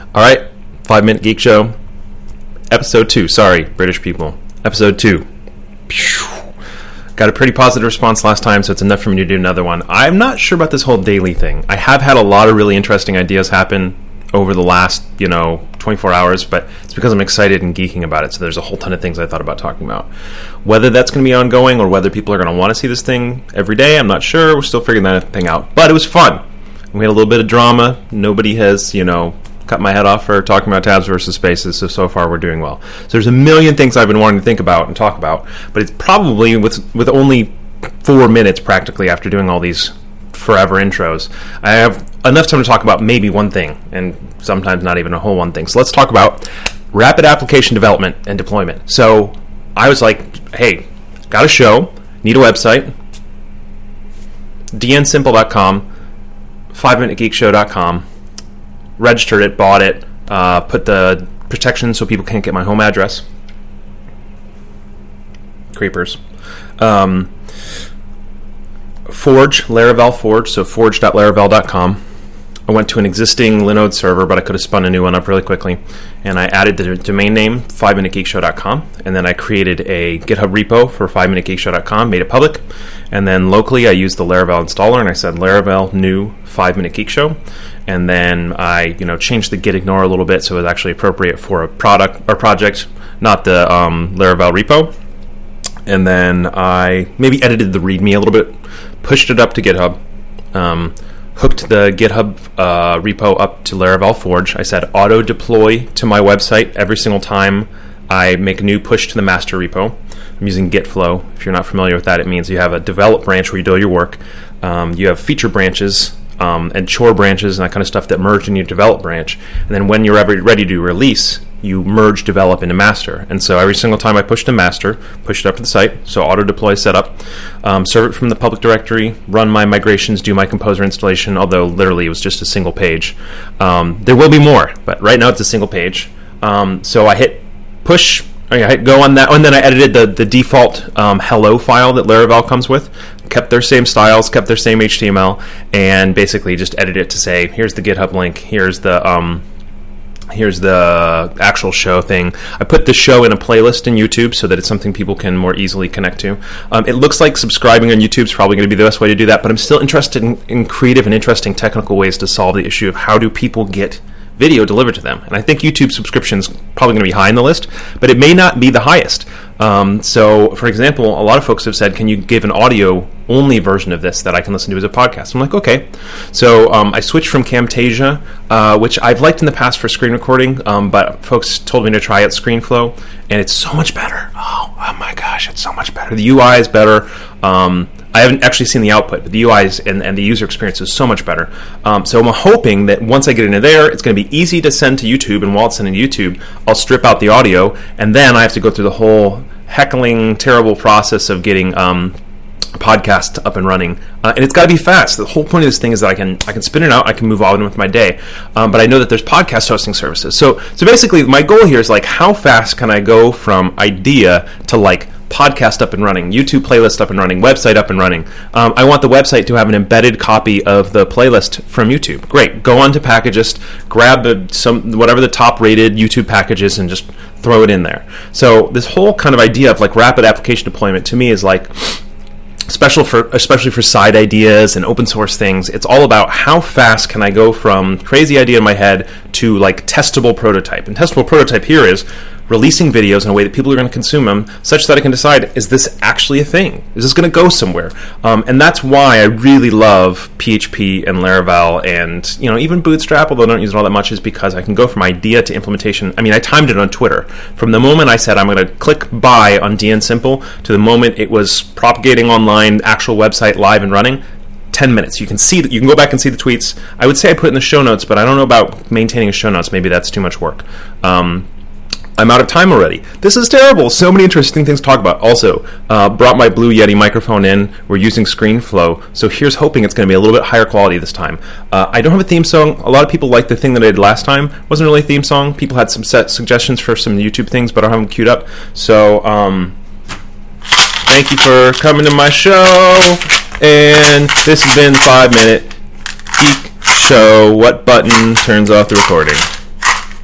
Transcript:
All right, 5 Minute Geek Show, episode 2. Sorry, British people. Episode 2. Got a pretty positive response last time, so it's enough for me to do another one. I'm not sure about this whole daily thing. I have had a lot of really interesting ideas happen over the last, 24 hours, but it's because I'm excited and geeking about it, so there's a whole ton of things I thought about talking about. Whether that's going to be ongoing or whether people are going to want to see this thing every day, I'm not sure. We're still figuring that thing out, but it was fun. We had a little bit of drama. Nobody has, cut my head off for talking about tabs versus spaces, so far we're doing well. So there's a million things I've been wanting to think about and talk about, but it's probably with only 4 minutes practically after doing all these forever intros, I have enough time to talk about maybe one thing, and sometimes not even a whole one thing. So let's talk about rapid application development and deployment. So I was like, hey, got a show, need a website, dnsimple.com, 5minutegeekshow.com, registered it, bought it, put the protection so people can't get my home address. Creepers. Forge, Laravel Forge, so forge.laravel.com. I went to an existing Linode server, but I could have spun a new one up really quickly. And I added the domain name, 5minutegeekshow.com. And then I created a GitHub repo for 5minutegeekshow.com, made it public. And then locally, I used the Laravel installer, and I said Laravel new 5-Minute Geek Show. And then I, changed the git ignore a little bit so it was actually appropriate for a product or project, not the Laravel repo. And then I maybe edited the README a little bit, pushed it up to GitHub, hooked the GitHub repo up to Laravel Forge. I said auto deploy to my website every single time I make a new push to the master repo. I'm using Gitflow. If you're not familiar with that, it means you have a develop branch where you do your work. You have feature branches and chore branches and that kind of stuff that merge in your develop branch. And then when you're ever ready to release, you merge develop into master. And so every single time I push to master, push it up to the site, so auto deploy setup, serve it from the public directory, run my migrations, do my composer installation, although literally it was just a single page. There will be more, but right now it's a single page. So I hit push, I hit go on that, and then I edited the default hello file that Laravel comes with, kept their same styles, kept their same HTML, and basically just edited it to say, here's the GitHub link, here's the actual show thing. I put the show in a playlist in YouTube so that it's something people can more easily connect to. It looks like subscribing on YouTube is probably going to be the best way to do that, but I'm still interested in creative and interesting technical ways to solve the issue of how do people get video delivered to them. And I think YouTube subscription's probably going to be high on the list, but it may not be the highest. So, for example, a lot of folks have said, can you give an audio-only version of this that I can listen to as a podcast? I'm like, okay. So I switched from Camtasia, which I've liked in the past for screen recording, but folks told me to try out ScreenFlow, and it's so much better. Oh my gosh, it's so much better. The UI is better. I haven't actually seen the output, but the UI and the user experience is so much better. So I'm hoping that once I get into there, it's going to be easy to send to YouTube, and while it's sending to YouTube, I'll strip out the audio, and then I have to go through the whole heckling, terrible process of getting podcast up and running, and it's got to be fast. The whole point of this thing is that I can spin it out, I can move on with my day, but I know that there's podcast hosting services. So basically, my goal here is how fast can I go from idea to podcast up and running, YouTube playlist up and running, website up and running. I want the website to have an embedded copy of the playlist from YouTube. Great. Go on to Packagist, grab whatever the top rated YouTube package is, and just throw it in there. So this whole kind of idea of rapid application deployment to me is especially for side ideas and open source things. It's all about how fast can I go from crazy idea in my head to testable prototype. And testable prototype here is releasing videos in a way that people are going to consume them such that I can decide, is this actually a thing? Is this going to go somewhere? And that's why I really love PHP and Laravel and even Bootstrap, although I don't use it all that much, is because I can go from idea to implementation. I mean, I timed it on Twitter. From the moment I said I'm going to click buy on DN Simple to the moment it was propagating online, actual website live and running, 10 minutes. You can see that. You can go back and see the tweets. I would say I put it in the show notes, but I don't know about maintaining a show notes. Maybe that's too much work. I'm out of time already. This is terrible. So many interesting things to talk about. Also, brought my Blue Yeti microphone in. We're using ScreenFlow, so here's hoping it's going to be a little bit higher quality this time. I don't have a theme song. A lot of people liked the thing that I did last time. It wasn't really a theme song. People had some set suggestions for some YouTube things, but I don't have them queued up. So, thank you for coming to my show. And this has been 5 Minute Geek Show. What button turns off the recording?